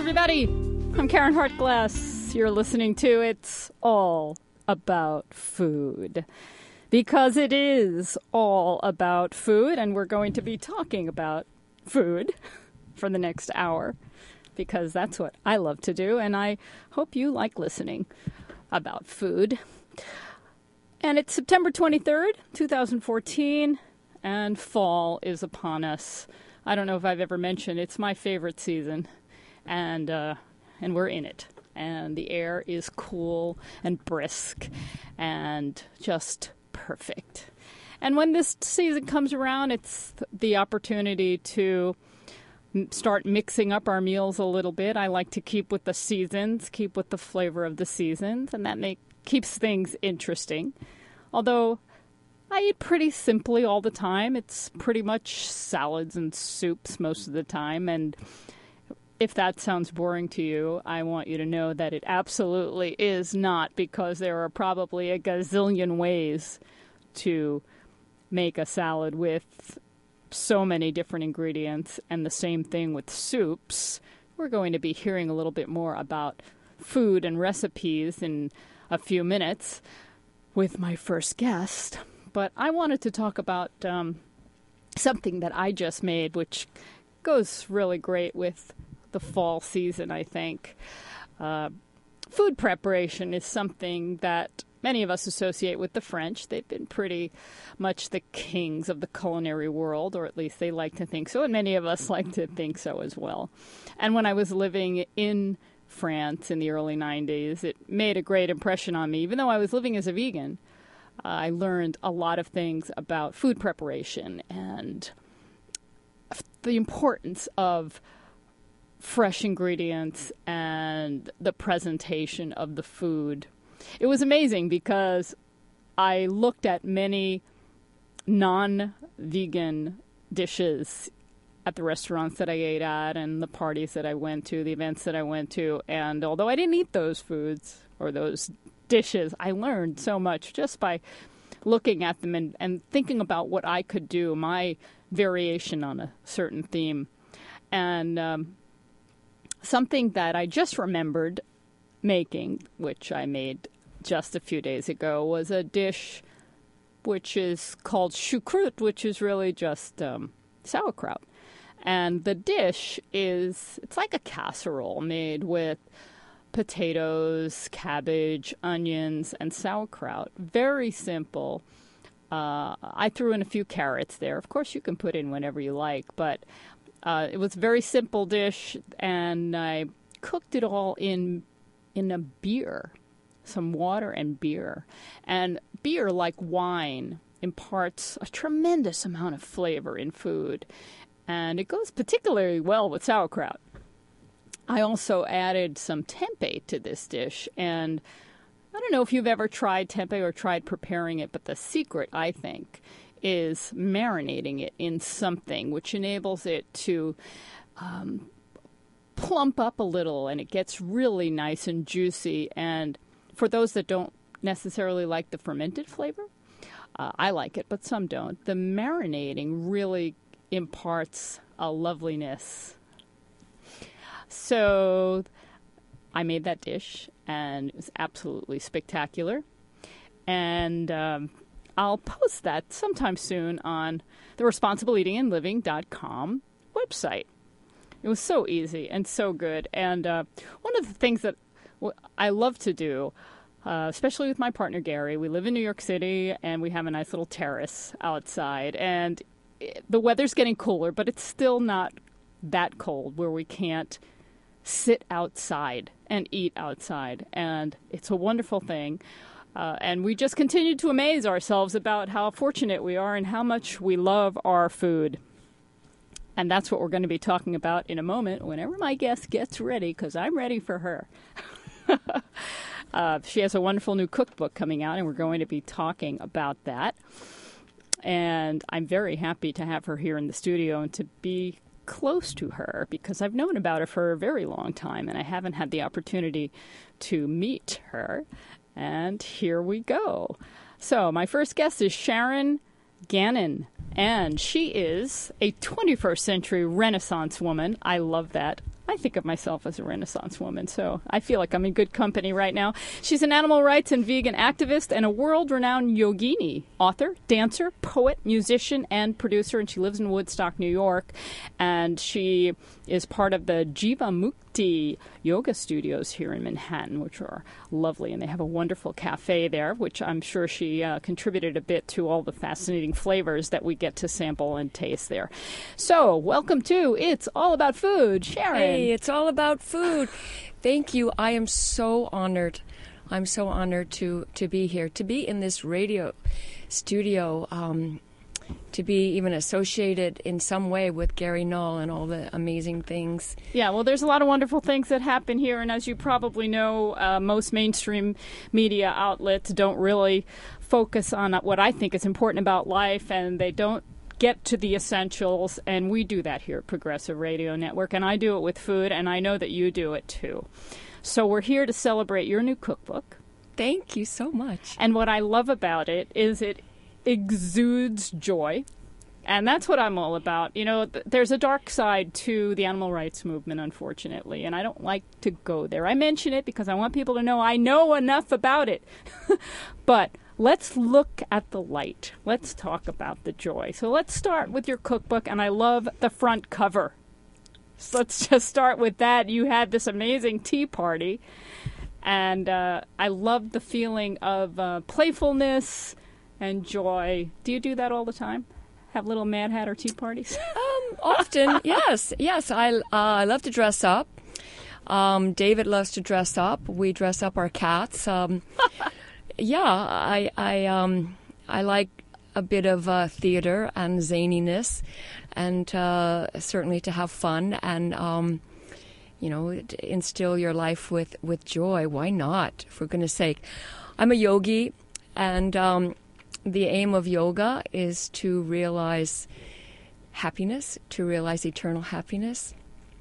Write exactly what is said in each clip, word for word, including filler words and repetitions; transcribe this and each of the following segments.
everybody. I'm Karen Hartglass. You're listening to It's All About Food. Because it is all about food, and we're going to be talking about food for the next hour, because that's what I love to do, and I hope you like listening about food. And it's September twenty-third, twenty fourteen, and fall is upon us. I don't know if I've ever mentioned, it's my favorite season, and uh, and we're in it. And the air is cool and brisk and just perfect. And when this season comes around, it's the opportunity to start mixing up our meals a little bit. I like to keep with the seasons, keep with the flavor of the seasons, and that make, keeps things interesting. Although I eat pretty simply all the time. It's pretty much salads and soups most of the time. And if that sounds boring to you, I want you to know that it absolutely is not, because there are probably a gazillion ways to make a salad with so many different ingredients, and the same thing with soups. We're going to be hearing a little bit more about food and recipes in a few minutes with my first guest. But I wanted to talk about um, something that I just made, which goes really great with the fall season, I think. Uh, food preparation is something that many of us associate with the French. They've been pretty much the kings of the culinary world, or at least they like to think so, and many of us like to think so as well. And when I was living in France in the early nineties, it made a great impression on me. Even though I was living as a vegan, uh, I learned a lot of things about food preparation and the importance of fresh ingredients and the presentation of the food. It was amazing because I looked at many non-vegan dishes at the restaurants that I ate at and the parties that I went to, the events that I went to. And although I didn't eat those foods or those dishes, I learned so much just by looking at them and, and thinking about what I could do, my variation on a certain theme. And um, something that I just remembered making, which I made just a few days ago, was a dish which is called choucroute, which is really just um, sauerkraut. And the dish is, it's like a casserole made with potatoes, cabbage, onions, and sauerkraut. Very simple. Uh, I threw in a few carrots there. Of course, you can put in whatever you like, but uh, it was a very simple dish, and I cooked it all in in a beer, some water and beer. And beer, like wine, imparts a tremendous amount of flavor in food, and it goes particularly well with sauerkraut. I also added some tempeh to this dish, and I don't know if you've ever tried tempeh or tried preparing it, but the secret, I think, is marinating it in something which enables it to um, plump up a little, and it gets really nice and juicy. And for those that don't necessarily like the fermented flavor, uh, I like it, but some don't. The marinating really imparts a loveliness. So I made that dish, and it was absolutely spectacular. And um, I'll post that sometime soon on the responsible eating and living dot com website. It was so easy and so good. And uh, one of the things that I love to do, uh, especially with my partner Gary, we live in New York City, and we have a nice little terrace outside. And it, the weather's getting cooler, but it's still not that cold where we can't sit outside and eat outside. And it's a wonderful thing. Uh, and we just continue to amaze ourselves about how fortunate we are and how much we love our food. And that's what we're going to be talking about in a moment whenever my guest gets ready, because I'm ready for her. uh, she has a wonderful new cookbook coming out, and we're going to be talking about that. And I'm very happy to have her here in the studio and to be close to her, because I've known about her for a very long time, and I haven't had the opportunity to meet her. And here we go. So my first guest is Sharon Gannon, and she is a twenty-first century Renaissance woman. I love that. I think of myself as a Renaissance woman, so I feel like I'm in good company right now. She's an animal rights and vegan activist and a world-renowned yogini, author, dancer, poet, musician, and producer, and she lives in Woodstock, New York, and she is part of the Jiva Mukti yoga studios here in Manhattan, which are lovely, and they have a wonderful cafe there, which I'm sure she uh, contributed a bit to all the fascinating flavors that we get to sample and taste there. So, welcome to It's All About Food, Sharon. Hey, it's all about food. Thank you. I am so honored. I'm so honored to, to be here, to be in this radio studio, um, to be even associated in some way with Gary Null and all the amazing things. Yeah, well, there's a lot of wonderful things that happen here, and as you probably know, uh, most mainstream media outlets don't really focus on what I think is important about life, and they don't get to the essentials, and we do that here at Progressive Radio Network, and I do it with food, and I know that you do it too. So we're here to celebrate your new cookbook. Thank you so much. And what I love about it is it exudes joy, and that's what I'm all about. You know, th- there's a dark side to the animal rights movement, unfortunately, and I don't like to go there. I mention it because I want people to know I know enough about it. But let's look at the light. Let's talk about the joy. So let's start with your cookbook, and I love the front cover. So let's just start with that. You had this amazing tea party, and uh, I loved the feeling of uh, playfulness and joy. Do you do that all the time? Have little Mad Hatter tea parties? Um, often, yes. Yes, I, uh, I love to dress up. Um, David loves to dress up. We dress up our cats. Um, yeah, I I um I like a bit of uh, theater and zaniness, and uh, certainly to have fun and um, you know, instill your life with, with joy. Why not? For goodness sake, I'm a yogi, and um, the aim of yoga is to realize happiness, to realize eternal happiness.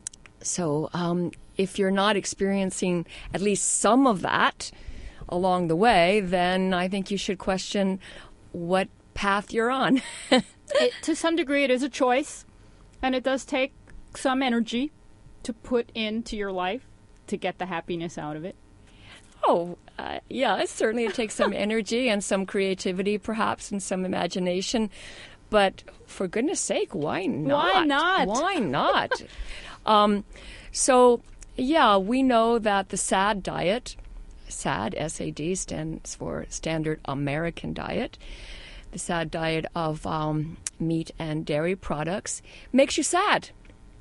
So um, if you're not experiencing at least some of that along the way, then I think you should question what path you're on. It, to some degree, it is a choice, and it does take some energy to put into your life to get the happiness out of it. Oh, uh, yeah, it certainly it takes some energy and some creativity, perhaps, and some imagination. But for goodness sake, why not? Why not? Why not? um, so, yeah, we know that the SAD diet, SAD, S A D, stands for Standard American Diet, the SAD diet of um, meat and dairy products, makes you sad.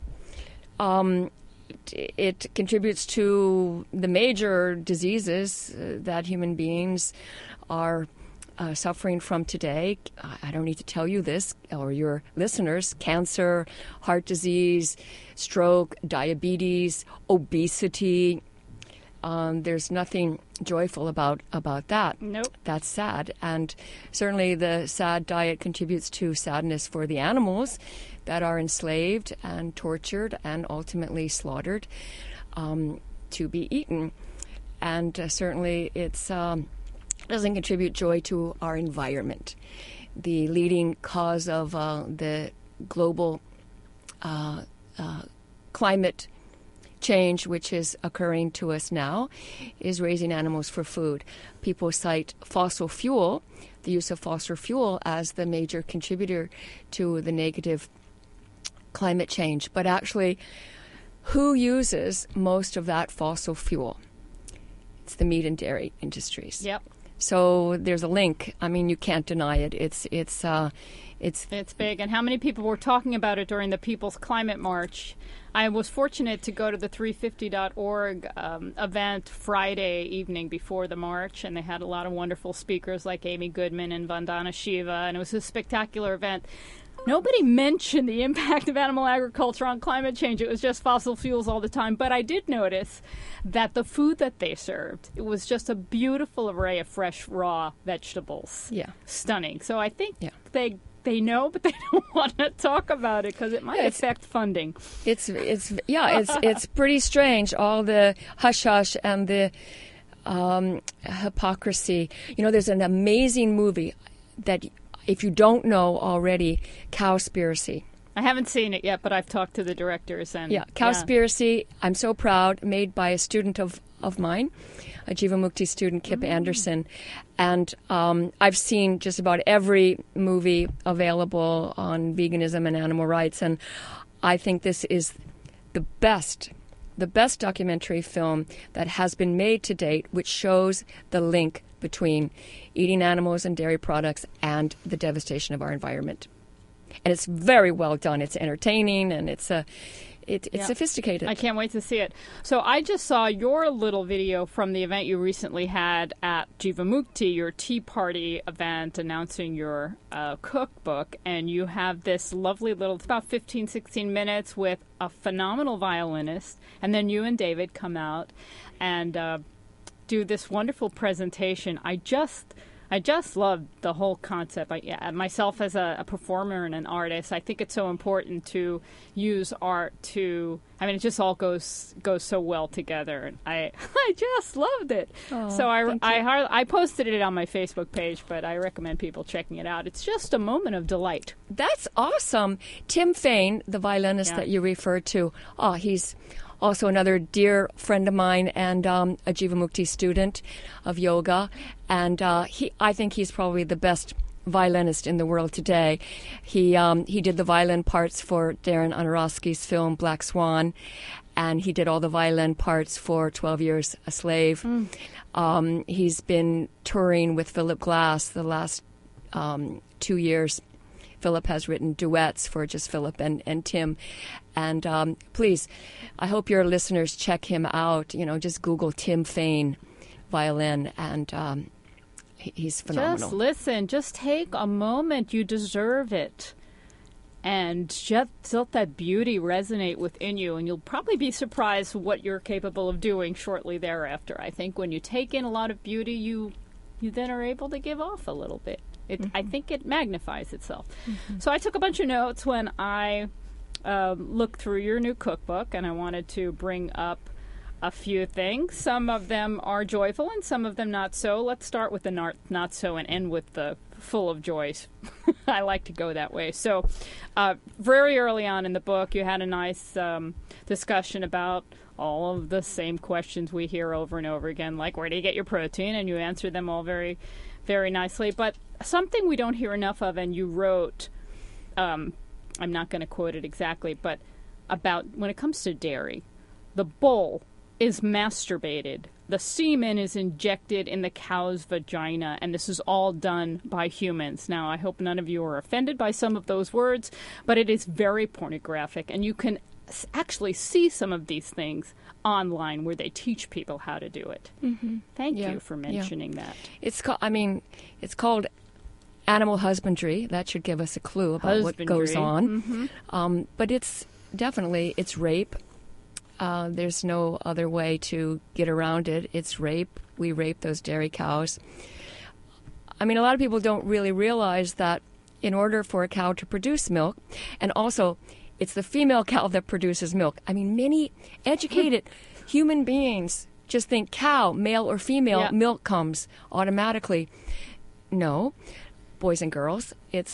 Um, it, it contributes to the major diseases uh, that human beings are uh, suffering from today. I don't need to tell you this, or your listeners: cancer, heart disease, stroke, diabetes, obesity. Um, there's nothing joyful about, about that. Nope. That's sad. And certainly the SAD diet contributes to sadness for the animals that are enslaved and tortured and ultimately slaughtered um, to be eaten. And uh, certainly it um, doesn't contribute joy to our environment. The leading cause of uh, the global uh, uh, climate change, which is occurring to us now, is raising animals for food. People cite fossil fuel, the use of fossil fuel, as the major contributor to the negative climate change. But actually, who uses most of that fossil fuel? It's the meat and dairy industries. Yep. So there's a link. I mean, you can't deny it. It's it's uh, it's it's big. And how many people were talking about it during the People's Climate March? I was fortunate to go to the three fifty dot org um, event Friday evening before the march, and they had a lot of wonderful speakers like Amy Goodman and Vandana Shiva, and it was a spectacular event. Nobody mentioned the impact of animal agriculture on climate change. It was just fossil fuels all the time. But I did notice that the food that they served, it was just a beautiful array of fresh, raw vegetables. Yeah. Stunning. So I think yeah. they they know, but they don't want to talk about it because it might yeah, affect funding. It's it's yeah, it's it's pretty strange. All the hush hush and the um, hypocrisy. You know, there's an amazing movie that, if you don't know already, Cowspiracy. I haven't seen it yet, but I've talked to the directors. And yeah, Cowspiracy, yeah. I'm so proud, made by a student of, of mine, a Jivamukti student, Kip mm. Anderson. And um, I've seen just about every movie available on veganism and animal rights. And I think this is the best, the best documentary film that has been made to date, which shows the link between eating animals and dairy products and the devastation of our environment. And it's very well done. It's entertaining and it's a, it, it's yeah. sophisticated. I can't wait to see it. So I just saw your little video from the event you recently had at Jivamukti, your Tea Party event announcing your uh, cookbook. And you have this lovely little, it's about fifteen, sixteen minutes with a phenomenal violinist. And then you and David come out and uh, do this wonderful presentation. I just... I just love the whole concept. I, yeah, myself as a, a performer and an artist, I think it's so important to use art to. I mean, it just all goes goes so well together. And I I just loved it. Oh, so I I, I posted it on my Facebook page, but I recommend people checking it out. It's just a moment of delight. That's awesome. Tim Fain, the violinist yeah. that you referred to. Oh, he's also another dear friend of mine and um, a Jivamukti student of yoga. And uh, he, I think he's probably the best violinist in the world today. He um, he did the violin parts for Darren Aronofsky's film Black Swan, and he did all the violin parts for twelve years a Slave. Mm. Um, he's been touring with Philip Glass the last um, two years. Philip has written duets for just Philip and, and Tim. And um, please, I hope your listeners check him out. You know, just Google Tim Fain violin, and um, he, he's phenomenal. Just listen. Just take a moment. You deserve it. And just let that beauty resonate within you. And you'll probably be surprised what you're capable of doing shortly thereafter. I think when you take in a lot of beauty, you you then are able to give off a little bit. It, mm-hmm. I think it magnifies itself. Mm-hmm. So I took a bunch of notes when I um, looked through your new cookbook, and I wanted to bring up a few things. Some of them are joyful and some of them not so. Let's start with the not, not so and end with the full of joys. I like to go that way. So uh, very early on in the book, you had a nice um, discussion about all of the same questions we hear over and over again, like where do you get your protein? And you answered them all very, very nicely. But something we don't hear enough of, and you wrote, um, I'm not going to quote it exactly, but about when it comes to dairy, the bull is masturbated. The semen is injected in the cow's vagina, and this is all done by humans. Now, I hope none of you are offended by some of those words, but it is very pornographic, and you can actually see some of these things online where they teach people how to do it. Mm-hmm. Thank yeah. you for mentioning yeah. that. It's called, I mean, it's called animal husbandry. That should give us a clue about husbandry. What goes on. Mm-hmm. Um, but it's definitely, it's rape. Uh, there's no other way to get around it. It's rape. We rape those dairy cows. I mean, a lot of people don't really realize that in order for a cow to produce milk, and also it's the female cow that produces milk. I mean, many educated human beings just think cow, male or female, yeah. milk comes automatically. No, boys and girls, it's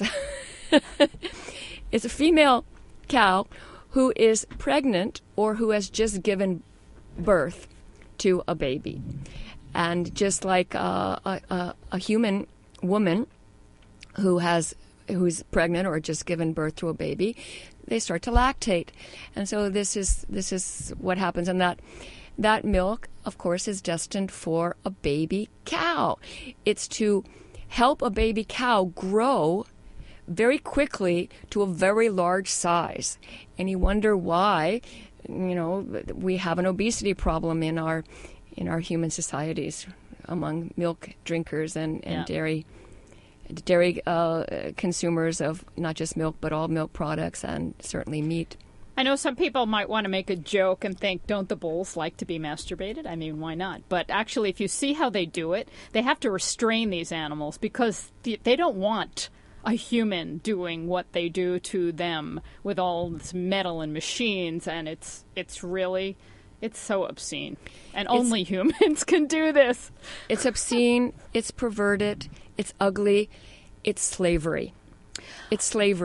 it's a female cow who is pregnant or who has just given birth to a baby. And just like uh, a, a, a human woman who has who's pregnant or just given birth to a baby, they start to lactate. And so this is this is what happens. And that that milk, of course, is destined for a baby cow. It's to help a baby cow grow very quickly to a very large size. And you wonder why, you know, we have an obesity problem in our in our human societies among milk drinkers and, and yeah. dairy dairy uh, consumers of not just milk but all milk products and certainly meat. I know some people might want to make a joke and think, don't the bulls like to be masturbated? I mean, why not? But actually, if you see how they do it, they have to restrain these animals because they don't want a human doing what they do to them with all this metal and machines, and it's it's really, it's so obscene. And it's, only humans can do this. It's obscene, it's perverted, it's ugly, it's slavery. It's slavery.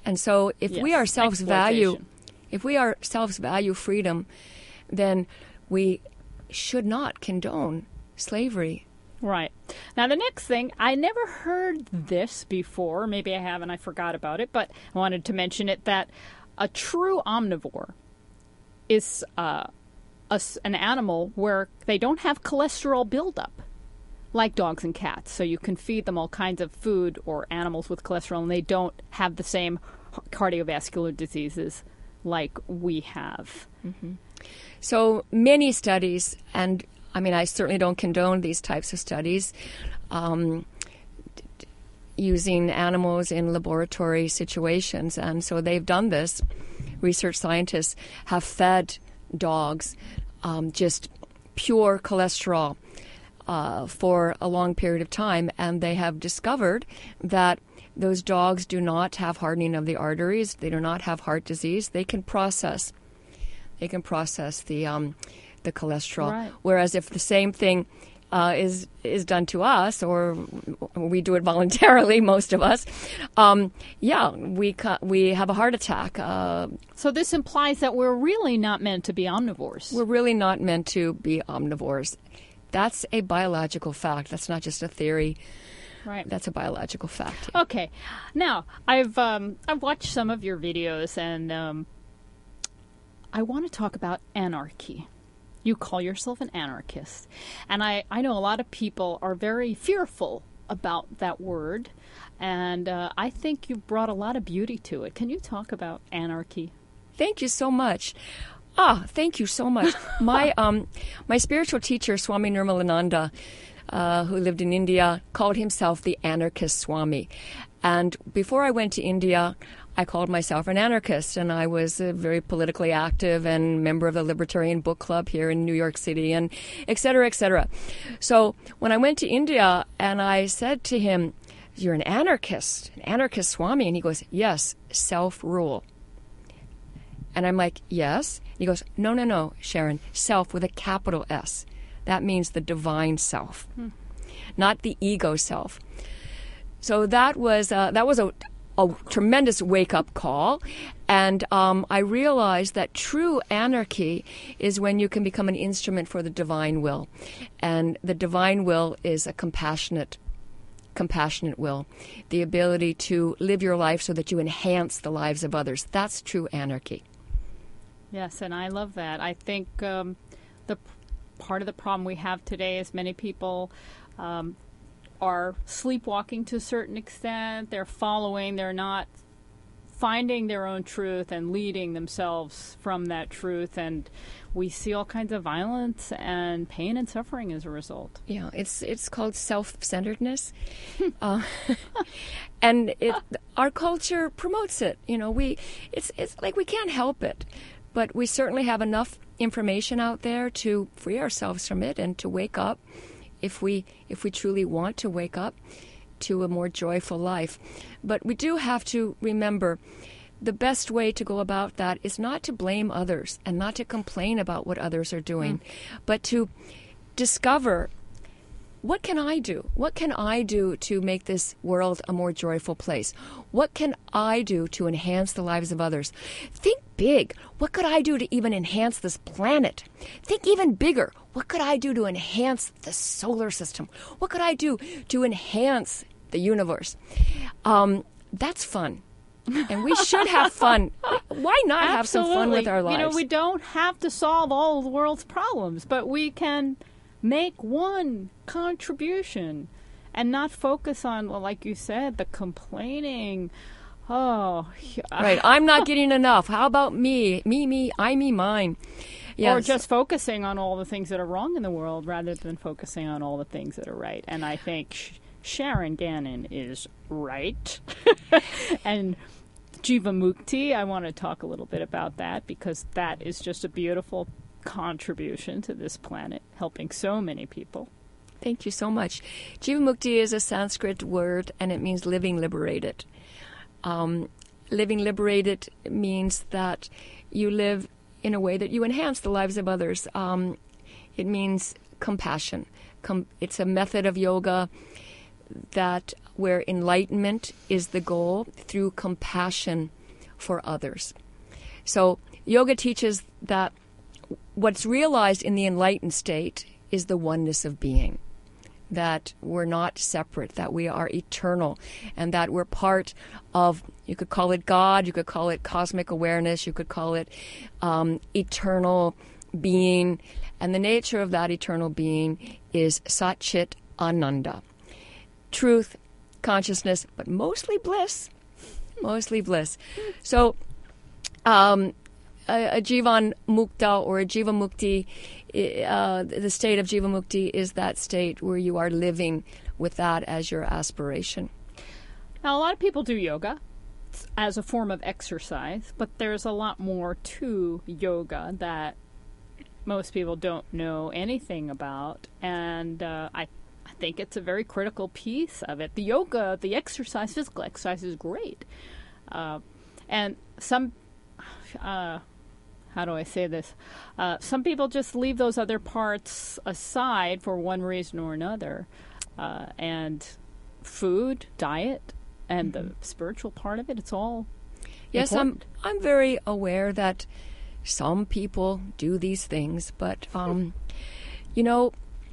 And so if Yes, we ourselves value, exploitation. if we ourselves value freedom, then we should not condone slavery. Right. Now, the next thing, I never heard this before. Maybe I have and I forgot about it, but I wanted to mention it, that a true omnivore is uh, a s an animal where they don't have cholesterol buildup, like dogs and cats. So you can feed them all kinds of food or animals with cholesterol, and they don't have the same cardiovascular diseases like we have. Mm-hmm. So many studies, and I mean, I certainly don't condone these types of studies, um, d- d- using animals in laboratory situations. And so they've done this. Research scientists have fed dogs um, just pure cholesterol uh, for a long period of time, and they have discovered that those dogs do not have hardening of the arteries. They do not have heart disease. They can process. They can process the um, the cholesterol. Right. Whereas if the same thing uh, is is done to us, or we do it voluntarily, most of us, um, yeah, we ca- we have a heart attack. Uh, So this implies that we're really not meant to be omnivores. we're really not meant to be omnivores. That's a biological fact. That's not just a theory. Right. That's a biological fact. Okay. Now, I've um, I've watched some of your videos, and um, I want to talk about anarchy. You call yourself an anarchist. And I, I know a lot of people are very fearful about that word, and uh, I think you brought a lot of beauty to it. Can you talk about anarchy? Thank you so much. Ah, thank you so much. my um, my spiritual teacher, Swami Nirmalananda, uh, who lived in India, called himself the anarchist Swami. And before I went to India, I called myself an anarchist, and I was uh, very politically active and member of the Libertarian Book Club here in New York City, and et cetera, et cetera. So when I went to India and I said to him, "You're an anarchist, an anarchist Swami," and he goes, "Yes, self-rule." And I'm like, "Yes?" And he goes, no, no, no, Sharon, self with a capital S. That means the divine self, hmm. not the ego self. So that was uh, that was a, a tremendous wake-up call. And um, I realized that true anarchy is when you can become an instrument for the divine will. And the divine will is a compassionate compassionate will, the ability to live your life so that you enhance the lives of others. That's true anarchy. Yes, and I love that. I think um, the part of the problem we have today is many people um, are sleepwalking to a certain extent. They're following, they're not finding their own truth and leading themselves from that truth. And we see all kinds of violence and pain and suffering as a result. Yeah, it's it's called self-centeredness. uh, and it, our culture promotes it. You know, we it's it's like we can't help it. But we certainly have enough information out there to free ourselves from it and to wake up, if we if we truly want to wake up, to a more joyful life. But we do have to remember the best way to go about that is not to blame others and not to complain about what others are doing, mm. but to discover, what can I do? What can I do to make this world a more joyful place? What can I do to enhance the lives of others? Think big. What could I do to even enhance this planet? Think even bigger. What could I do to enhance the solar system? What could I do to enhance the universe? Um, that's fun. And we should have fun. Why not have some fun with our lives? You know, we don't have to solve all of the world's problems, but we can make one contribution and not focus on, well, like you said, the complaining. Oh, right. I'm not getting enough. How about me? Me, me, I, me, mine. Yes. Or just focusing on all the things that are wrong in the world rather than focusing on all the things that are right. And I think Sh- Sharon Gannon is right. And Jivamukti, I want to talk a little bit about that because that is just a beautiful contribution to this planet, helping so many people. Thank you so much. Jivamukti is a Sanskrit word, and it means living liberated. Um, living liberated means that you live in a way that you enhance the lives of others. Um, it means compassion. Com- it's a method of yoga that where enlightenment is the goal. Through compassion, for others. So yoga teaches that what's realized in the enlightened state is the oneness of being, that we're not separate, that we are eternal, and that we're part of, you could call it God, you could call it cosmic awareness, you could call it um, eternal being. And the nature of that eternal being is Sat Chit Ananda. Truth, consciousness, but mostly bliss. Mostly bliss. So um, a, a Jivan Mukta or a Jiva Mukti, uh, the state of Jiva Mukti is that state where you are living with that as your aspiration. Now, a lot of people do yoga as a form of exercise, but there's a lot more to yoga that most people don't know anything about, and uh, I, I think it's a very critical piece of it. The yoga, the exercise, physical exercise is great, uh, and some, uh, how do I say this? Uh, some people just leave those other parts aside for one reason or another, uh, and food, diet, and mm-hmm. the spiritual part of it, it's all yes, important. I'm I'm very aware that some people do these things, but, um, you know,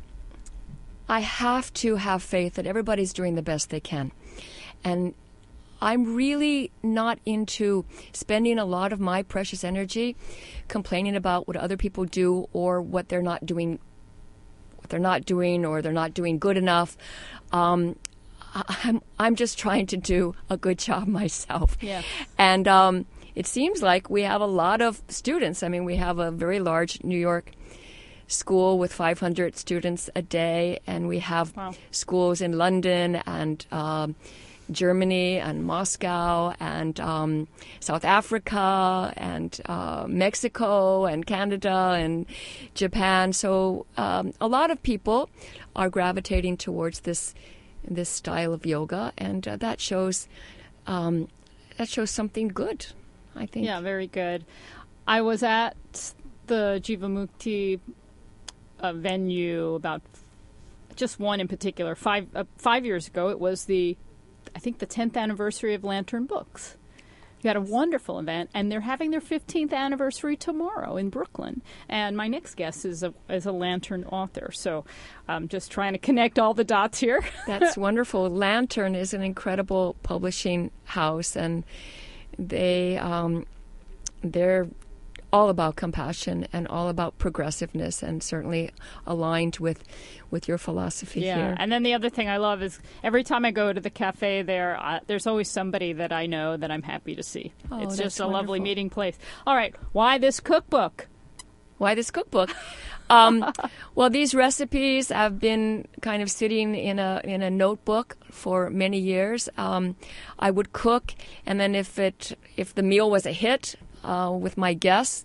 I have to have faith that everybody's doing the best they can. And I'm really not into spending a lot of my precious energy complaining about what other people do or what they're not doing, what they're not doing or they're not doing good enough. Um, I'm, I'm just trying to do a good job myself. Yeah. And, um, it seems like we have a lot of students. I mean, we have a very large New York school with five hundred students a day, and we have wow. schools in London and um, Germany and Moscow and um, South Africa and uh, Mexico and Canada and Japan. So um, a lot of people are gravitating towards this this style of yoga, and uh, that shows um, that shows something good, I think. Yeah, very good. I was at the Jivamukti uh, venue about just one in particular. Five uh, five years ago, it was the, I think, the tenth anniversary of Lantern Books. You had a wonderful event, and they're having their fifteenth anniversary tomorrow in Brooklyn. And my next guest is a is a Lantern author, so I'm just trying to connect all the dots here. That's wonderful. Lantern is an incredible publishing house, and they um, they're all about compassion and all about progressiveness, and certainly aligned with with your philosophy yeah. here. And then the other thing I love is every time I go to the cafe there, uh, there's always somebody that I know that I'm happy to see. Oh, it's that's just a wonderful. lovely meeting place. All right, why this cookbook? Why this cookbook? um, well, these recipes have been kind of sitting in a in a notebook for many years. Um, I would cook, and then if it if the meal was a hit uh, with my guests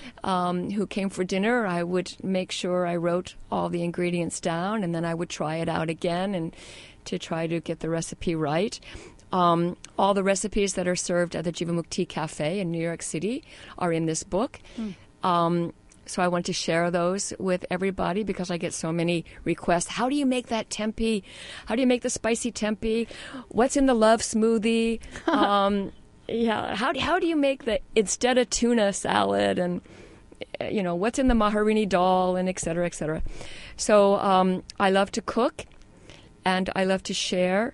um, who came for dinner, I would make sure I wrote all the ingredients down, and then I would try it out again and to try to get the recipe right. Um, all the recipes that are served at the Jivamukti Cafe in New York City are in this book. Mm. Um, So I want to share those with everybody because I get so many requests. How do you make that tempeh? How do you make the spicy tempeh? What's in the love smoothie? um, yeah, how do, how do you make the instead of tuna salad? And, you know, what's in the maharini dal, and et cetera, et cetera. So um, I love to cook, and I love to share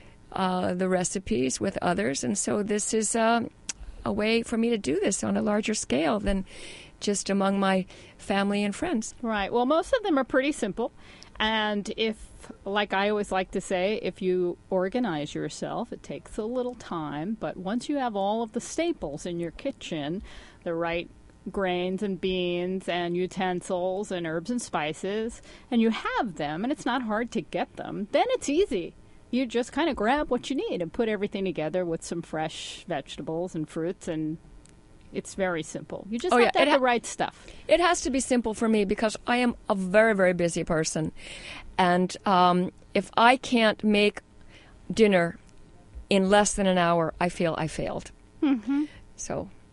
uh, the recipes with others. And so this is uh, a way for me to do this on a larger scale than just among my family and friends. Right. Well, most of them are pretty simple. And if, like I always like to say, if you organize yourself, it takes a little time. But once you have all of the staples in your kitchen, the right grains and beans and utensils and herbs and spices, and you have them, and it's not hard to get them, then it's easy. You just kind of grab what you need and put everything together with some fresh vegetables and fruits, and it's very simple. You just oh, have yeah. to have it ha- the right stuff. It has to be simple for me because I am a very, very busy person. And um, if I can't make dinner in less than an hour, I feel I failed. Mm-hmm. So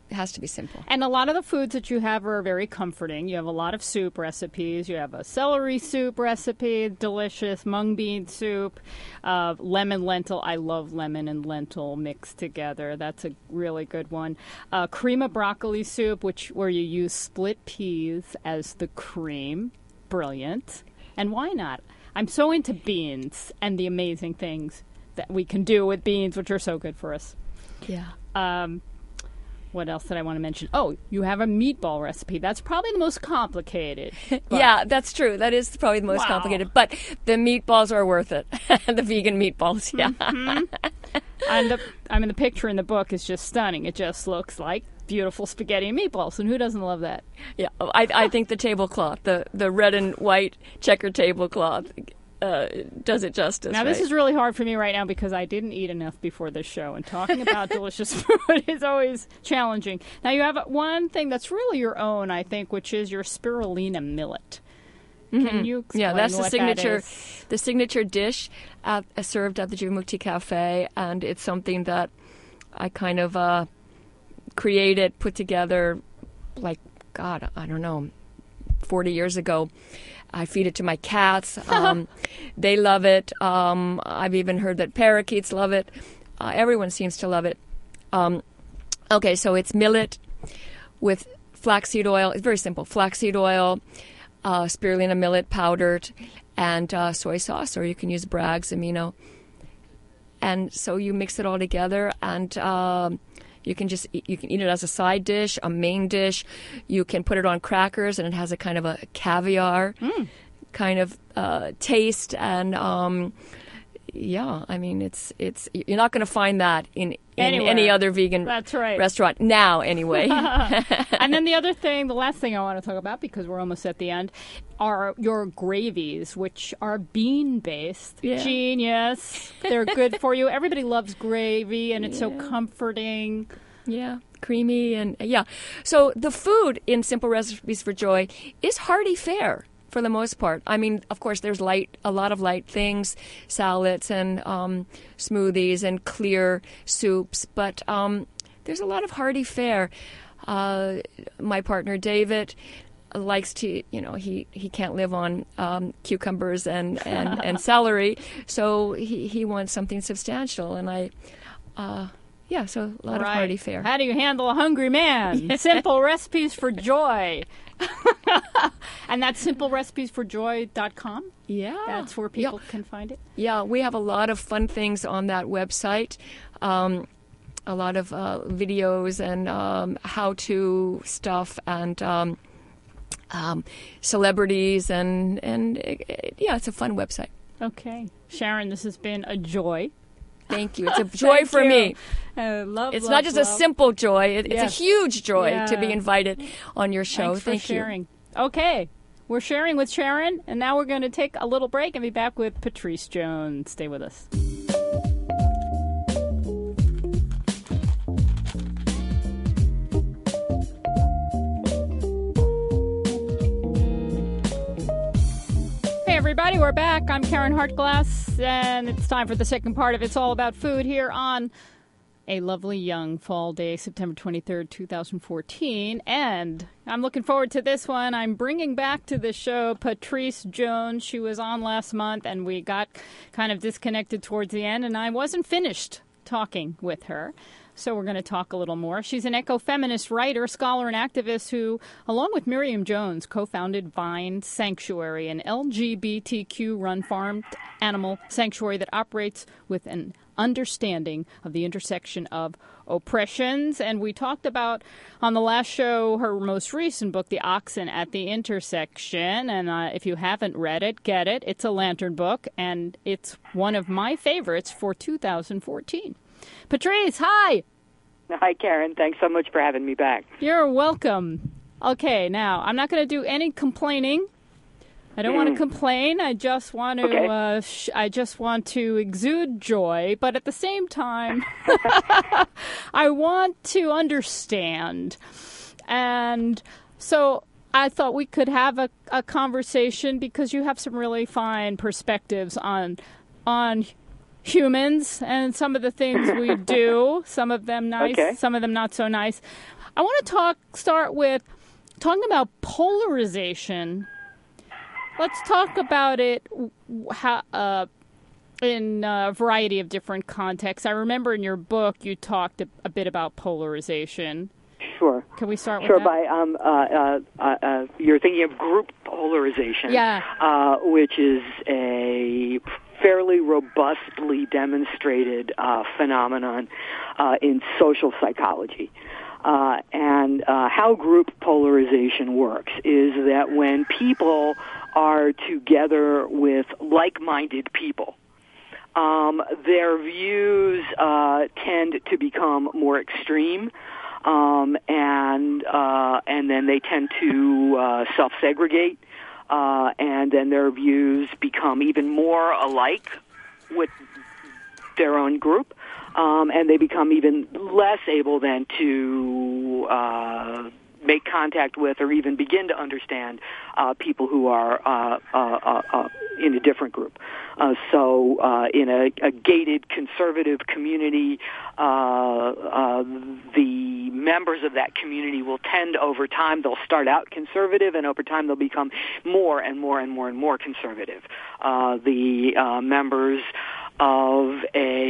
It has to be simple. And a lot of the foods that you have are very comforting. You have a lot of soup recipes. You have a celery soup recipe, delicious mung bean soup, uh, lemon lentil. I love lemon and lentil mixed together. That's a really good one. Uh, cream of broccoli soup, which where you use split peas as the cream. Brilliant. And why not? I'm so into beans and the amazing things that we can do with beans, which are so good for us. Yeah. Um, what else did I want to mention? Oh, you have a meatball recipe. That's probably the most complicated. Yeah, that's true. That is probably the most Wow. complicated. But the meatballs are worth it. The vegan meatballs, yeah. Mm-hmm. And the, I mean, the picture in the book is just stunning. It just looks like beautiful spaghetti and meatballs. And who doesn't love that? Yeah, I, I think the tablecloth, the, the red and white checkered tablecloth, uh, does it justice. Now, this right? is really hard for me right now because I didn't eat enough before this show, and talking about delicious food is always challenging. Now, you have one thing that's really your own, I think, which is your spirulina millet. Mm-hmm. Can you explain Yeah, that's the what signature, that is? the signature dish at, uh, served at the Jivamukti Cafe, and it's something that I kind of uh, created, put together, like, God, I don't know, forty years ago. I feed it to my cats. Um, they love it. Um, I've even heard that parakeets love it. Uh, everyone seems to love it. Um, okay, so it's millet with flaxseed oil. It's very simple. Flaxseed oil, uh, spirulina millet powdered, and uh, soy sauce, or you can use Bragg's amino. And so you mix it all together, and um, you can just eat, you can eat it as a side dish, a main dish. You can put it on crackers, and it has a kind of a caviar Mm. kind of uh, taste. And um, yeah, I mean, it's it's you're not going to find that in, in Anywhere. any other vegan That's right. restaurant now, anyway. And then the other thing, the last thing I want to talk about, because we're almost at the end, are your gravies, which are bean-based. Yeah. Genius. They're good for you. Everybody loves gravy, and it's so Yeah. comforting. Yeah, creamy and yeah. So the food in Simple Recipes for Joy is hearty fare for the most part. I mean, of course, there's light, a lot of light things, salads and um, smoothies and clear soups, but um, there's a lot of hearty fare. Uh, my partner David likes to, you know, he, he can't live on um, cucumbers and, and, and celery, so he, he wants something substantial, and I... Uh, Yeah, so a lot Right. of hearty fare. How do you handle a hungry man? Simple Recipes for Joy. And that's simple recipes for joy dot com. Yeah. That's where people can find it. Yeah, we have a lot of fun things on that website. Um, a lot of uh, videos and um, how-to stuff and um, um, celebrities and, and it, it, yeah, it's a fun website. Okay. Sharon, this has been a joy. Thank you. It's a joy Thank for you. me. Uh, love, It's love, not just love. a simple joy. It, Yes. It's a huge joy Yeah. to be invited on your show. Thanks for Thank you. sharing. Okay. We're sharing with Sharon, and now we're going to take a little break and be back with Patrice Jones. Stay with us. Hey everybody, we're back. I'm Karen Hartglass, and it's time for the second part of It's All About Food here on a lovely young fall day, September twenty-third, twenty fourteen. And I'm looking forward to this one. I'm bringing back to the show Patrice Jones. She was on last month, and we got kind of disconnected towards the end, and I wasn't finished talking with her. So we're going to talk a little more. She's an ecofeminist writer, scholar, and activist who, along with Miriam Jones, co-founded Vine Sanctuary, an L G B T Q-run farmed animal sanctuary that operates with an understanding of the intersection of oppressions. And we talked about on the last show her most recent book, The Oxen at the Intersection. And uh, if you haven't read it, get it. It's a Lantern book, and it's one of my favorites for two thousand fourteen. Patrice, hi. Hi, Karen. Thanks so much for having me back. You're welcome. Okay, now, I'm not going to do any complaining. I don't mm. want to complain. I just want to okay. uh, sh- I just want to exude joy, but at the same time I want to understand. And so I thought we could have a, a conversation because you have some really fine perspectives on on humans and some of the things we do, some of them nice, okay. some of them not so nice. I want to talk. Start with talking about polarization. Let's talk about it how, uh, in a variety of different contexts. I remember in your book you talked a, a bit about polarization. Sure. Can we start with sure, that? Sure. By um, uh, uh, uh, you're thinking of group polarization, yeah. uh, which is a fairly robustly demonstrated uh, phenomenon uh, in social psychology. Uh, and uh, how group polarization works is that when people are together with like-minded people, um, their views uh, tend to become more extreme, um, and uh, and then they tend to uh, self-segregate, uh, and then their views become even more alike with their own group. Um, and they become even less able then to uh, make contact with or even begin to understand uh, people who are uh, uh, uh, uh, in a different group. Uh, so uh, in a, a gated conservative community, uh, uh, the members of that community will tend over time, they'll start out conservative, and over time they'll become more and more and more and more conservative. Uh, the uh, members of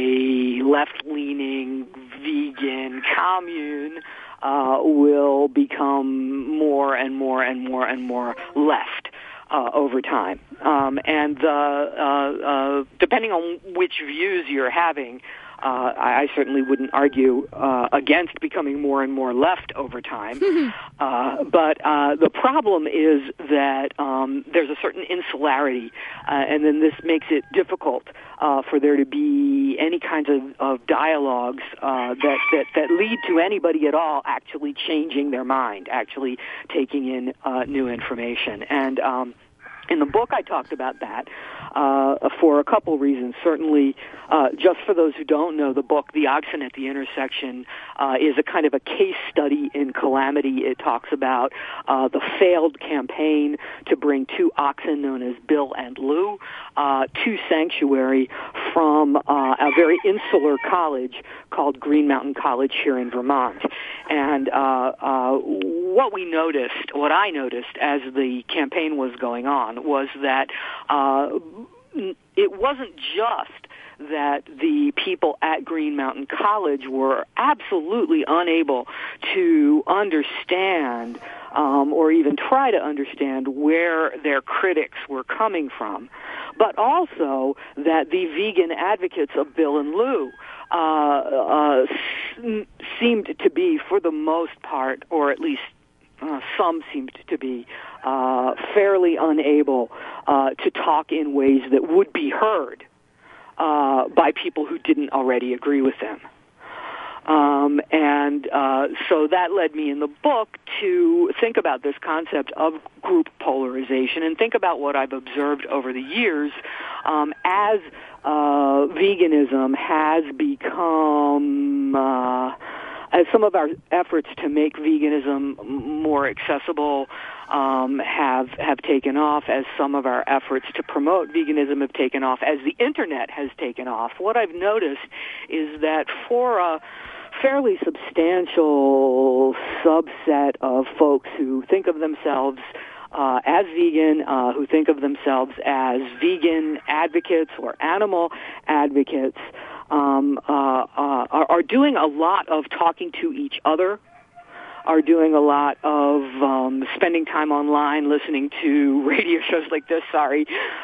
a left-leaning vegan commune uh, will become more and more and more and more left uh, over time. Um, and uh, uh, uh, depending on which views you're having, Uh, I, I certainly wouldn't argue uh, against becoming more and more left over time. uh, but uh, the problem is that um, there's a certain insularity, uh, and then this makes it difficult uh, for there to be any kinds of, of dialogues uh, that, that, that lead to anybody at all actually changing their mind, actually taking in uh, new information. And um, in the book, I talked about that uh, for a couple reasons. Certainly, uh, just for those who don't know, the book, The Oxen at the Intersection, uh, is a kind of a case study in calamity. It talks about uh, the failed campaign to bring two oxen known as Bill and Lou uh, to sanctuary from uh, a very insular college called Green Mountain College here in Vermont. And uh, uh, what we noticed, what I noticed as the campaign was going on, was that uh, it wasn't just that the people at Green Mountain College were absolutely unable to understand um, or even try to understand where their critics were coming from, but also that the vegan advocates of Bill and Lou uh, uh, s- seemed to be, for the most part, or at least Uh, some seemed to be uh, fairly unable uh, to talk in ways that would be heard uh, by people who didn't already agree with them. Um, and uh, so that led me in the book to think about this concept of group polarization and think about what I've observed over the years um, as uh, veganism has become Uh, as some of our efforts to make veganism more accessible um, have have taken off, as some of our efforts to promote veganism have taken off, as the Internet has taken off, what I've noticed is that for a fairly substantial subset of folks who think of themselves Uh, as vegan, uh, who think of themselves as vegan advocates or animal advocates, um, uh, uh, are, are doing a lot of talking to each other, are doing a lot of um, spending time online, listening to radio shows like this, sorry,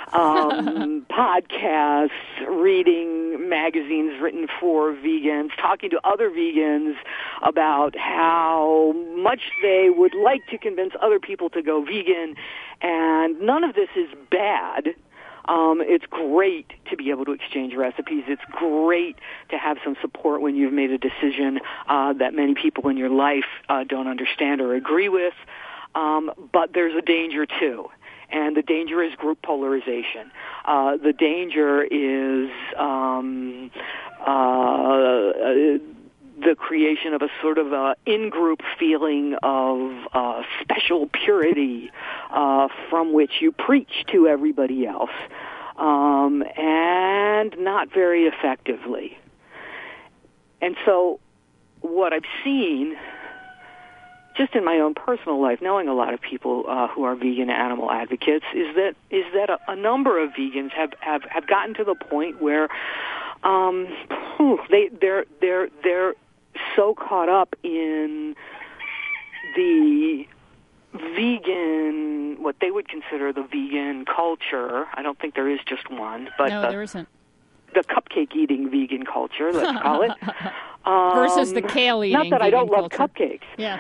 um, podcasts, reading magazines written for vegans, talking to other vegans about how much they would like to convince other people to go vegan, and none of this is bad. Um, it's great to be able to exchange recipes. It's great to have some support when you've made a decision uh, that many people in your life uh, don't understand or agree with. Um, but there's a danger, too. And the danger is group polarization. Uh, the danger is um, uh, the creation of a sort of a in-group feeling of uh, special purity uh, from which you preach to everybody else, um, and not very effectively. And so what I've seen just in my own personal life, knowing a lot of people uh, who are vegan animal advocates, is that is that a, a number of vegans have, have, have gotten to the point where um, they they're they're they're so caught up in the vegan, what they would consider the vegan culture. I don't think there is just one, but no, the, there isn't. The cupcake eating vegan culture, let's call it, um, versus the kale eating. Not that I don't love culture. cupcakes. Yes.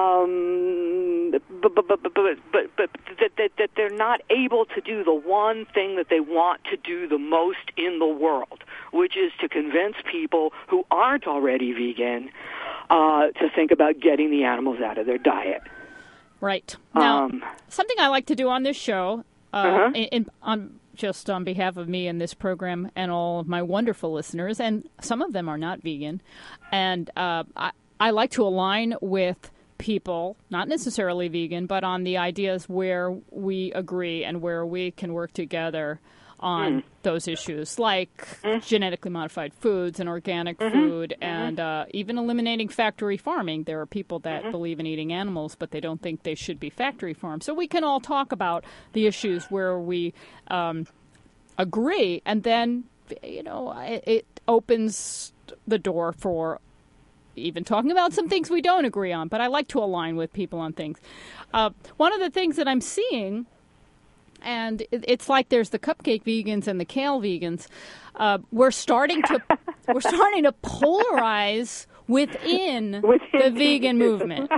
Um, but but but but but but, but that, that that they're not able to do the one thing that they want to do the most in the world, which is to convince people who aren't already vegan uh, to think about getting the animals out of their diet. Right. Now, Um, something I like to do on this show, uh, Uh-huh. in, in, on just on behalf of me and this program and all of my wonderful listeners, and some of them are not vegan, and uh, I, I like to align with people, not necessarily vegan, but on the ideas where we agree and where we can work together on Mm. those issues, like Mm. genetically modified foods and organic Mhm. food, Mhm. and uh, even eliminating factory farming. There are people that Mhm. believe in eating animals, but they don't think they should be factory farmed. So we can all talk about the issues where we um, agree, and then, you know, it, it opens the door for even talking about some things we don't agree on. But I like to align with people on things. Uh, one of the things that I'm seeing, and it's like there's the cupcake vegans and the kale vegans. Uh, we're starting to we're starting to polarize within, Within the vegan movement,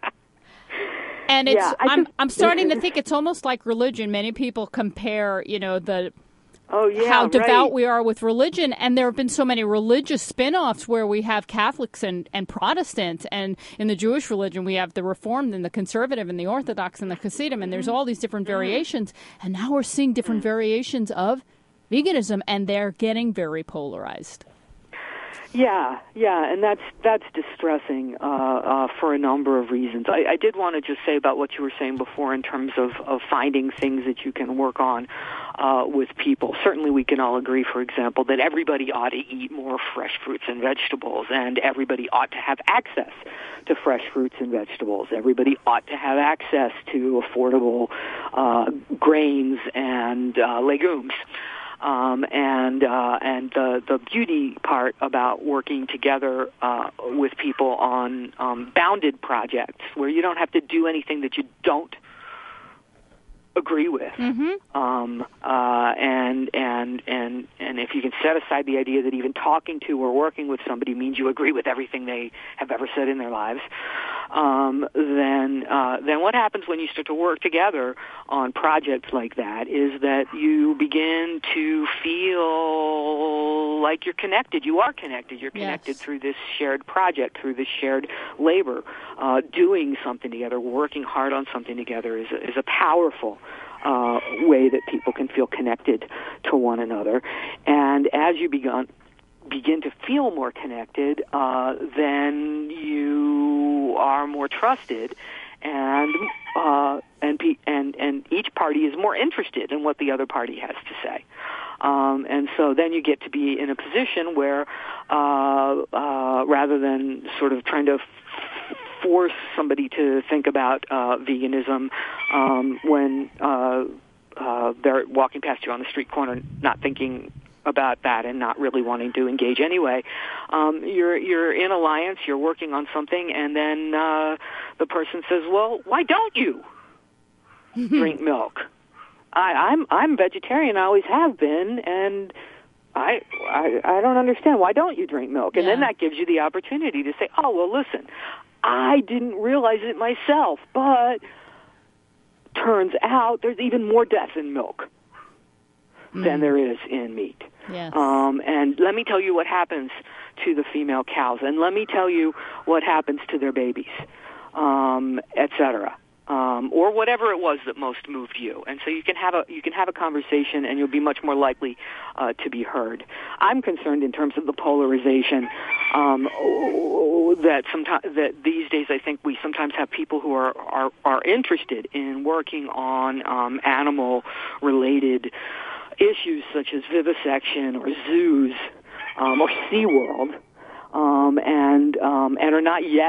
and it's Yeah, I I'm just- I'm starting to think it's almost like religion. Many people compare, you know, the Oh, yeah, how devout right. we are with religion, and there have been so many religious spin-offs where we have Catholics and, and Protestants, and in the Jewish religion we have the Reformed and the Conservative and the Orthodox and the Hasidim, and there's all these different variations, and now we're seeing different variations of veganism, and they're getting very polarized. Yeah, yeah, and that's that's distressing uh, uh, for a number of reasons. I, I did want to just say about what you were saying before in terms of, of finding things that you can work on uh, with people. Certainly we can all agree, for example, that everybody ought to eat more fresh fruits and vegetables, and everybody ought to have access to fresh fruits and vegetables. Everybody ought to have access to affordable uh, grains and uh, legumes. Um, and uh, and the the beauty part about working together uh, with people on um, bounded projects where you don't have to do anything that you don't agree with, Mm-hmm. um, uh, and and and and if you can set aside the idea that even talking to or working with somebody means you agree with everything they have ever said in their lives, um, then uh, then what happens when you start to work together on projects like that is that you begin to feel like you're connected. You are connected. You're connected Yes. through this shared project, through this shared labor. Uh, doing something together, working hard on something together is a, is a powerful uh, way that people can feel connected to one another. And as you begin begin to feel more connected, uh, then you are more trusted, and uh, and pe- and and each party is more interested in what the other party has to say. Um, and so then you get to be in a position where, uh, uh, rather than sort of trying to f- force somebody to think about uh, veganism um, when uh, uh, they're walking past you on the street corner, not thinking about that and not really wanting to engage anyway, um, you're you're in alliance, you're working on something, and then uh, the person says, "Well, why don't you drink milk?" I, I'm I'm vegetarian. I always have been, and I, I I don't understand. Why don't you drink milk? And Yeah. then that gives you the opportunity to say, "Oh, well, listen, I didn't realize it myself, but turns out there's even more death in milk than there is in meat." Yes. Um, and let me tell you what happens to the female cows, and let me tell you what happens to their babies, um, et cetera. Um, or whatever it was that most moved you, and so you can have a you can have a conversation, and you'll be much more likely uh, to be heard. I'm concerned in terms of the polarization um, that sometimes that these days I think we sometimes have people who are are, are interested in working on um, animal related issues such as vivisection or zoos um, or SeaWorld, um, and um, and are not yet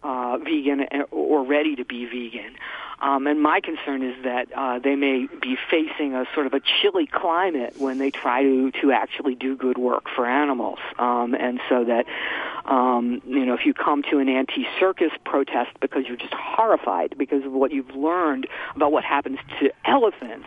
uh, vegan or ready to be vegan. Um, and my concern is that uh, they may be facing a sort of a chilly climate when they try to, to actually do good work for animals. Um, and so that, um, you know, if you come to an anti-circus protest because you're just horrified because of what you've learned about what happens to elephants,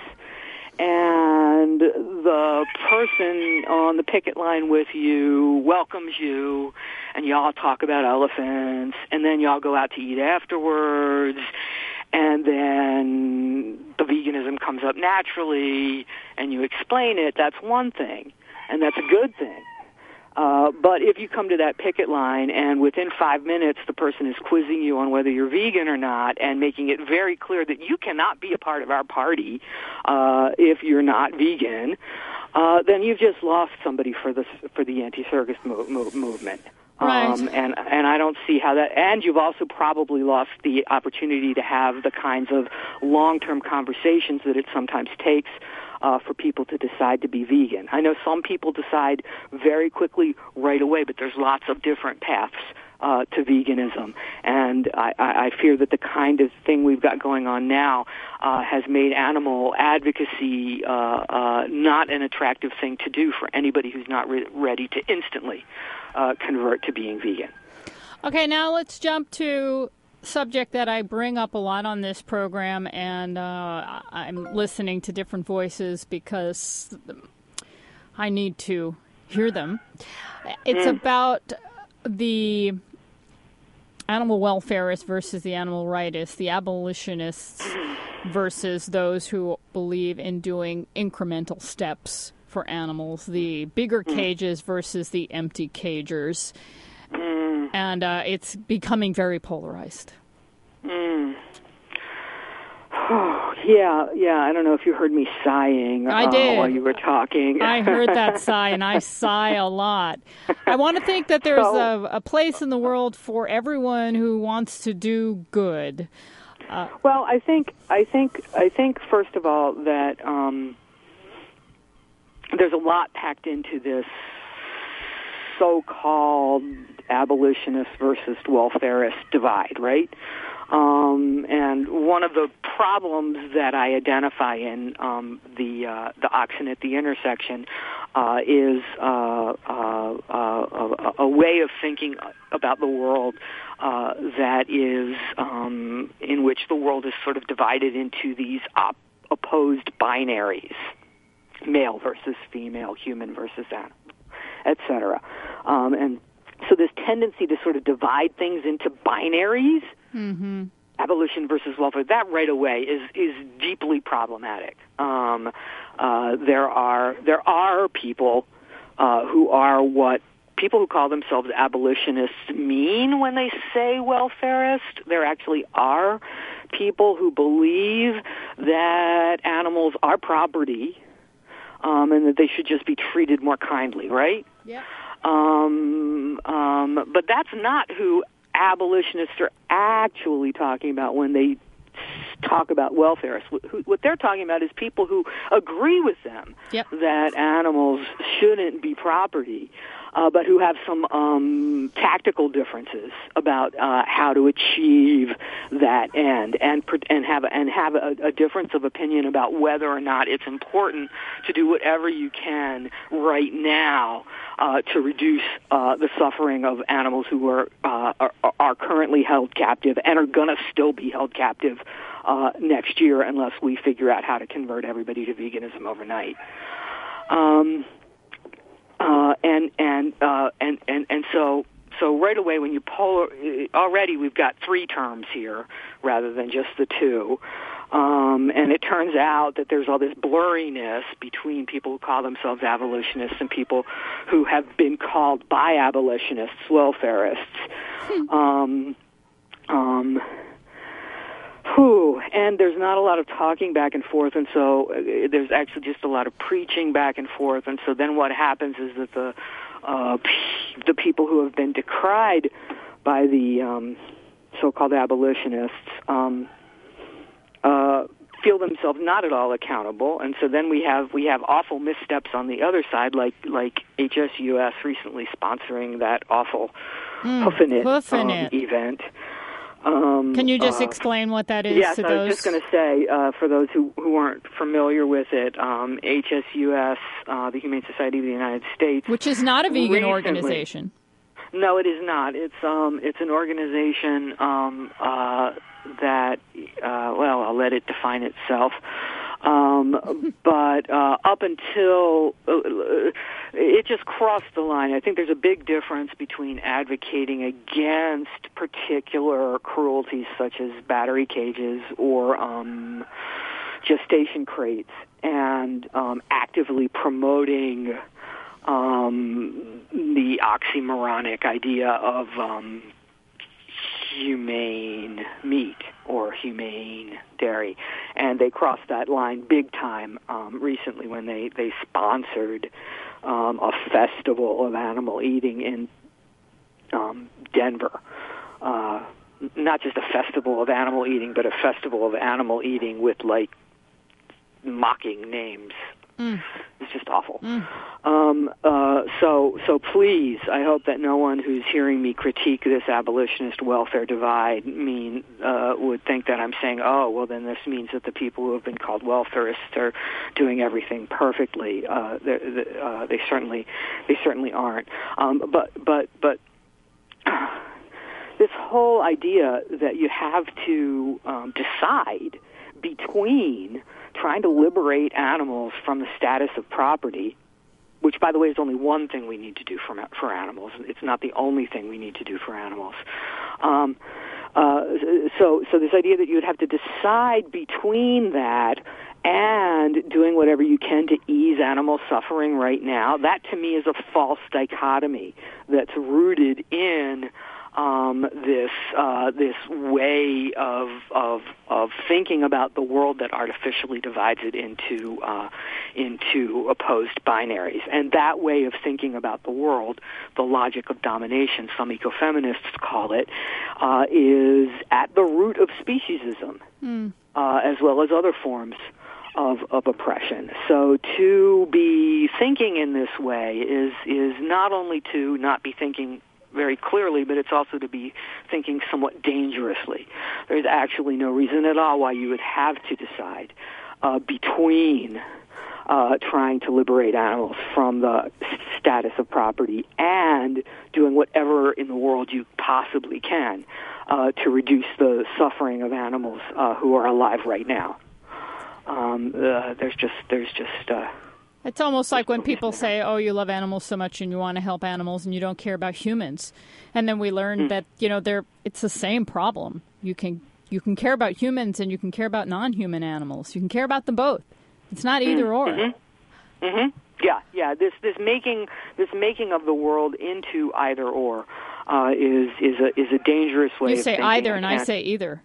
and the person on the picket line with you welcomes you, and y'all talk about elephants, and then y'all go out to eat afterwards, and then the veganism comes up naturally, and you explain it, that's one thing, and that's a good thing. Uh, but if you come to that picket line and within five minutes the person is quizzing you on whether you're vegan or not and making it very clear that you cannot be a part of our party uh, if you're not vegan, uh, then you've just lost somebody for the for the anti-circus mo- mo- movement. Right. Um, and and I don't see how that. And you've also probably lost the opportunity to have the kinds of long-term conversations that it sometimes takes uh, for people to decide to be vegan. I know some people decide very quickly right away, but there's lots of different paths uh, to veganism. And I, I fear that the kind of thing we've got going on now uh, has made animal advocacy uh, uh, not an attractive thing to do for anybody who's not re- ready to instantly uh, convert to being vegan. Okay, now let's jump to subject that I bring up a lot on this program, and uh, I'm listening to different voices because I need to hear them. It's mm. about the animal welfarists versus the animal rightists, the abolitionists versus those who believe in doing incremental steps for animals, the bigger cages versus the empty cagers. Mm. And uh, it's becoming very polarized. Mm. Oh, yeah, yeah. I don't know if you heard me sighing I uh, did. while you were talking. I heard that sigh, and I sigh a lot. I want to think that there's So, a, a place in the world for everyone who wants to do good. Uh, well, I think, I think, I think. First of all, that um, there's a lot packed into this so-called abolitionist versus welfarist divide, right? Um, and one of the problems that I identify in um, the uh, the Oxen at the Intersection uh, is uh, uh, uh, a, a way of thinking about the world uh, that is um, in which the world is sort of divided into these op- opposed binaries: male versus female, human versus animal, et cetera. Um, and so this tendency to sort of divide things into binaries, mm-hmm. abolition versus welfare, that right away is is deeply problematic. Um, uh, there are there are people uh, who are what people who call themselves abolitionists mean when they say welfarist. There actually are people who believe that animals are property, um, and that they should just be treated more kindly, right? Yeah. Um, um, but that's not who abolitionists are actually talking about when they talk about welfarists. What they're talking about is people who agree with them yep. that animals shouldn't be property, uh, but who have some um, tactical differences about uh, how to achieve that end, and and have and have a, a difference of opinion about whether or not it's important to do whatever you can right now uh, to reduce uh, the suffering of animals who are, uh, are are currently held captive and are going to still be held captive uh, next year unless we figure out how to convert everybody to veganism overnight. Um, uh, and and uh, and and and so so right away when you polar already we've got three terms here rather than just the two. Um, and it turns out that there's all this blurriness between people who call themselves abolitionists and people who have been called by abolitionists welfarists. um, um, whew, and there's not a lot of talking back and forth, and so uh, there's actually just a lot of preaching back and forth. And so then what happens is that the uh, the people who have been decried by the um, so-called abolitionists um, Uh, feel themselves not at all accountable, and so then we have we have awful missteps on the other side, like like H S U S recently sponsoring that awful mm, Hoof-in-It, Hoof-in-It. Um, event. Um, Can you just uh, explain what that is yes, to I those? was just going to say, uh, for those who, who aren't familiar with it, um, H S U S, uh, the Humane Society of the United States, which is not a vegan recently, organization. No, it is not. It's um, it's an organization um, uh, that, uh, well, I'll let it define itself. Um, but uh, up until uh, it just crossed the line. I think there's a big difference between advocating against particular cruelties such as battery cages or um, gestation crates and um, actively promoting um, the oxymoronic idea of um, humane meat or humane dairy. And they crossed that line big time um, recently when they, they sponsored um, a festival of animal eating in um, Denver. Uh, not just a festival of animal eating, but a festival of animal eating with, like, mocking names. Mm. It's just awful. Mm. Um, uh, so, so please, I hope that no one who's hearing me critique this abolitionist welfare divide mean uh, would think that I'm saying, oh, well, then this means that the people who have been called welfarists are doing everything perfectly. Uh, uh, they certainly, they certainly aren't. Um, but, but, but. This whole idea that you have to um, decide between trying to liberate animals from the status of property, which, by the way, is only one thing we need to do for for animals. It's not the only thing we need to do for animals. Um, uh, so, so this idea that you would have to decide between that and doing whatever you can to ease animal suffering right now, that to me is a false dichotomy that's rooted in Um, this uh, this way of of of thinking about the world that artificially divides it into uh, into opposed binaries, and that way of thinking about the world, the logic of domination, some ecofeminists call it, uh, is at the root of speciesism, mm. uh, as well as other forms of of oppression. So to be thinking in this way is is not only to not be thinking very clearly, but it's also to be thinking somewhat dangerously. There's actually no reason at all why you would have to decide uh, between uh, trying to liberate animals from the status of property and doing whatever in the world you possibly can uh, to reduce the suffering of animals uh, who are alive right now. Um, uh, there's just, there's just. Uh, It's almost like when people say, oh, you love animals so much and you want to help animals and you don't care about humans. And then we learn mm. that, you know, they're, it's the same problem. You can you can care about humans and you can care about non-human animals. You can care about them both. It's not either or. Mm-hmm. Mm-hmm. Yeah, yeah. This this making this making of the world into either or uh, is is a is a dangerous way. You of say thinking. either and I say either.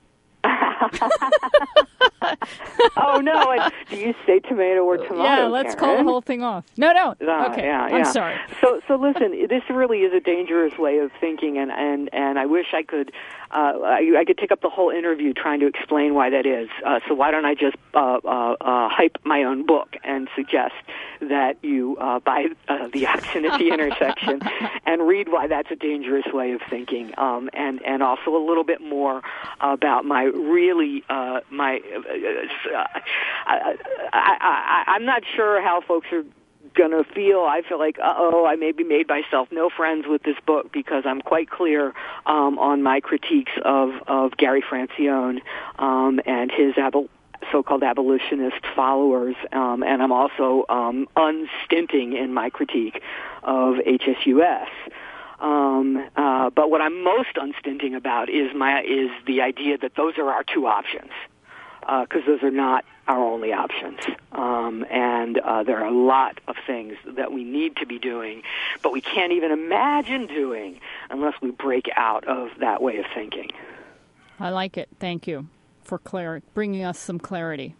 Oh no! Do you say tomato or tomato? Yeah, let's Karen? call the whole thing off. No, no. Uh, okay, yeah, I'm yeah. sorry. So, so listen. This really is a dangerous way of thinking, and and, and I wish I could. Uh, I, I could take up the whole interview trying to explain why that is. Uh, so why don't I just uh, uh, uh, hype my own book and suggest that you uh, buy uh, The Oxen at the Intersection and read why that's a dangerous way of thinking, um, and and also a little bit more about my really uh, my. Uh, I, I, I, I'm not sure how folks are going to feel. I feel like, uh-oh, I maybe made myself no friends with this book because I'm quite clear um, on my critiques of, of Gary Francione um, and his abol- so-called abolitionist followers, um, and I'm also um, unstinting in my critique of H S U S. Um, uh, but what I'm most unstinting about is my is the idea that those are our two options, because uh, those are not our only options. Um, and uh, there are a lot of things that we need to be doing, but we can't even imagine doing unless we break out of that way of thinking. I like it. Thank you for clar- bringing us some clarity.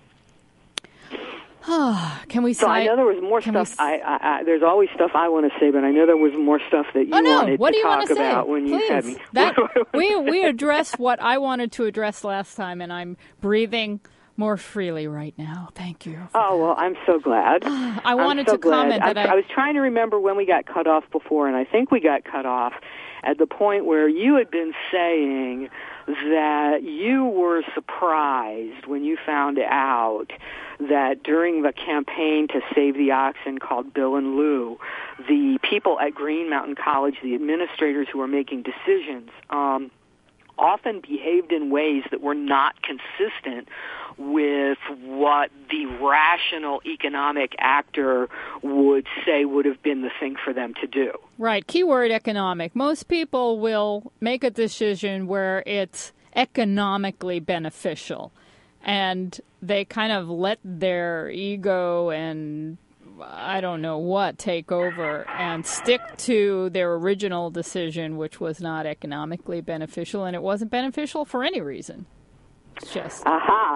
Can we say? So I know there was more stuff. We... I, I, I, there's always stuff I want to say, but I know there was more stuff that you oh, no. wanted what to do you talk want to about say? when Please. you had me. That, we we addressed what I wanted to address last time, and I'm breathing more freely right now. Thank you. Oh, well, I'm so glad. I wanted so to comment glad. that I, I... I was trying to remember when we got cut off before, and I think we got cut off at the point where you had been saying that you were surprised when you found out that during the campaign to save the oxen called Bill and Lou, the people at Green Mountain College, the administrators who were making decisions, um, often behaved in ways that were not consistent with what the rational economic actor would say would have been the thing for them to do. Right. Keyword economic. Most people will make a decision where it's economically beneficial, and they kind of let their ego and I don't know what take over and stick to their original decision, which was not economically beneficial, and it wasn't beneficial for any reason. It's just... Aha.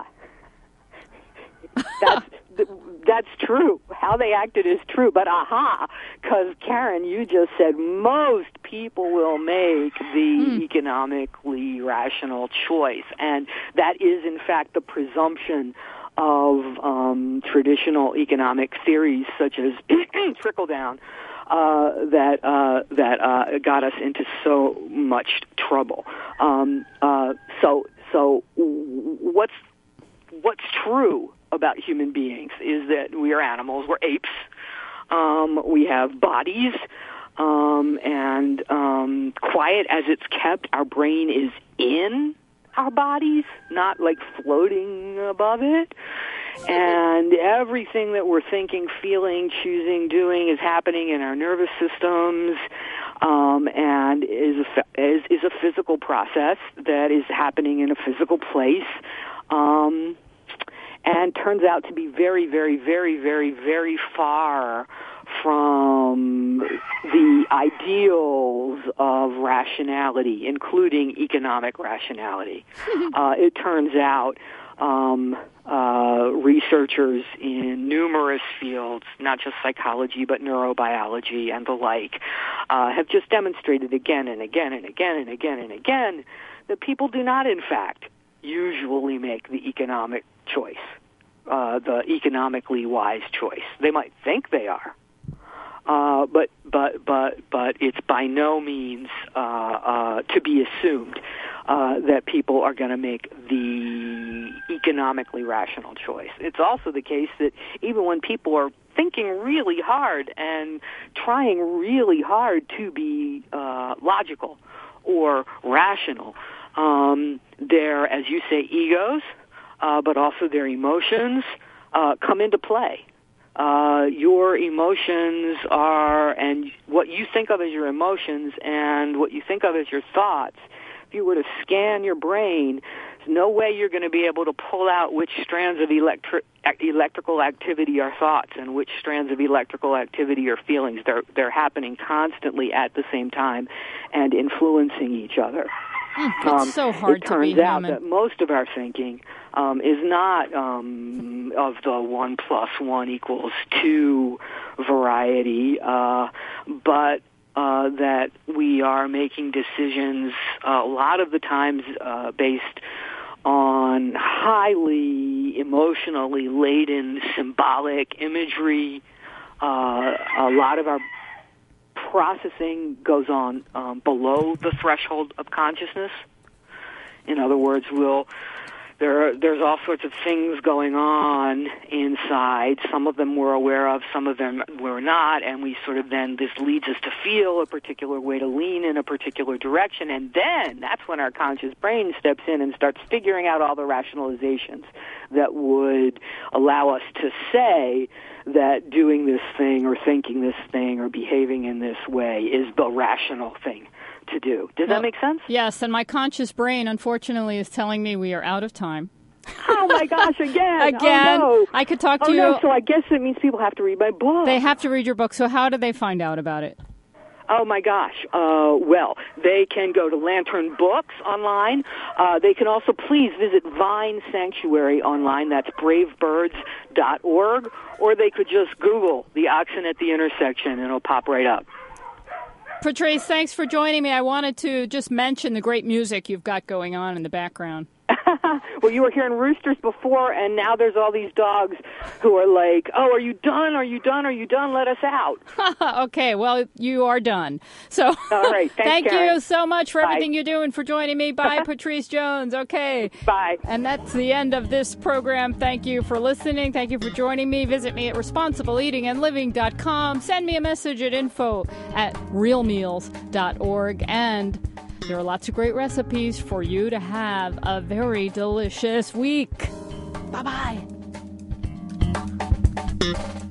That's that's true. How they acted is true, but aha, because Karen, you just said most people will make the mm. economically rational choice, and that is in fact the presumption of um, traditional economic theories such as trickle down uh, that uh, that uh, got us into so much trouble. Um, uh, so so what's what's true about human beings is that we are animals, we're apes, um, we have bodies, um, and um, quiet as it's kept, our brain is in our bodies, not like floating above it. And everything that we're thinking, feeling, choosing, doing is happening in our nervous systems, um, and is a, is, is a physical process that is happening in a physical place. Um, and turns out to be very, very, very, very, very far from the ideals of rationality, including economic rationality. uh, it turns out um, uh, researchers in numerous fields, not just psychology, but neurobiology and the like, uh, have just demonstrated again and again and again and again and again that people do not, in fact, usually make the economic choice, uh, the economically wise choice. They might think they are, uh, but but but but it's by no means uh, uh, to be assumed uh, that people are going to make the economically rational choice. It's also the case that even when people are thinking really hard and trying really hard to be uh, logical or rational, Um, their, as you say, egos, uh, but also their emotions uh, come into play. Uh, your emotions are, and what you think of as your emotions and what you think of as your thoughts, if you were to scan your brain, there's no way you're going to be able to pull out which strands of electri- electrical activity are thoughts and which strands of electrical activity are feelings. They're, they're happening constantly at the same time and influencing each other. It's um, so hard it to be turns out human. that most of our thinking um, is not um, of the one plus one equals two variety, uh, but uh, that we are making decisions uh, a lot of the times uh, based on highly emotionally laden symbolic imagery. Uh, a lot of our processing goes on um, below the threshold of consciousness. In other words, we'll, there are, there's all sorts of things going on inside. Some of them we're aware of, some of them we're not, and we sort of then, this leads us to feel a particular way, to lean in a particular direction, and then that's when our conscious brain steps in and starts figuring out all the rationalizations that would allow us to say that doing this thing or thinking this thing or behaving in this way is the rational thing to do. Does well, that make sense? Yes, and my conscious brain, unfortunately, is telling me we are out of time. Oh, my gosh, again. Again. Oh, no. I could talk to oh, you. No, so I guess it means people have to read my book. They have to read your book. So how do they find out about it? Oh, my gosh. Uh, well, they can go to Lantern Books online. Uh, they can also please visit Vine Sanctuary online. That's brave birds dot org. Or they could just Google The Oxen at the Intersection, and it'll pop right up. Patrice, thanks for joining me. I wanted to just mention the great music you've got going on in the background. Well, you were hearing roosters before, and now there's all these dogs who are like, oh, are you done? Are you done? Are you done? Let us out. Okay, well, you are done. So all right. Thanks, thank Karen. you so much for Bye. everything you're doing, for joining me. Bye, Patrice Jones. Okay. Bye. And that's the end of this program. Thank you for listening. Thank you for joining me. Visit me at responsible eating and living dot com. Send me a message at info at real meals dot org. And there are lots of great recipes for you to have a very delicious week. Bye-bye.